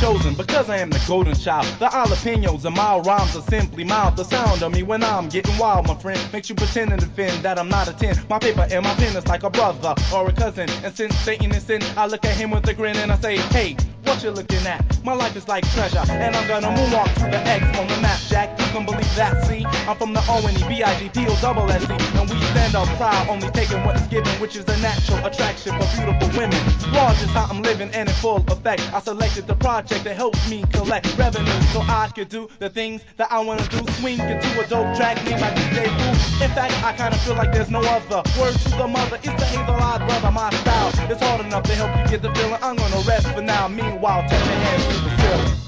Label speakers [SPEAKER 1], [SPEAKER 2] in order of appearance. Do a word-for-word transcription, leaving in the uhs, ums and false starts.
[SPEAKER 1] chosen because I am the golden child. The jalapenos and mild rhymes are simply mild. The sound of me when I'm getting wild, my friend, makes you pretend and defend that I'm not a ten. My paper and my pen is like a brother or a cousin, and since Satan is sin, I look at him with a grin and I say, hey, what you looking at? My life is like treasure, and I'm gonna moonwalk to the X on the map, Jack. You can believe that, see? I'm from the O N E B I G P O double S E, and we stand up proud, only taking what is given, which is a natural attraction for beautiful women. Large is how I'm living and in full effect. I selected the project that helps me collect revenue so I could do the things that I wanna do. Swing into a dope track named by D J Boo. In fact, I kinda feel like there's no other. Word to the mother, it's the Hazel Odd brother. My style is hard enough to help you get the feeling. I'm gonna rest for now. Meanwhile, take your hands to the ceiling.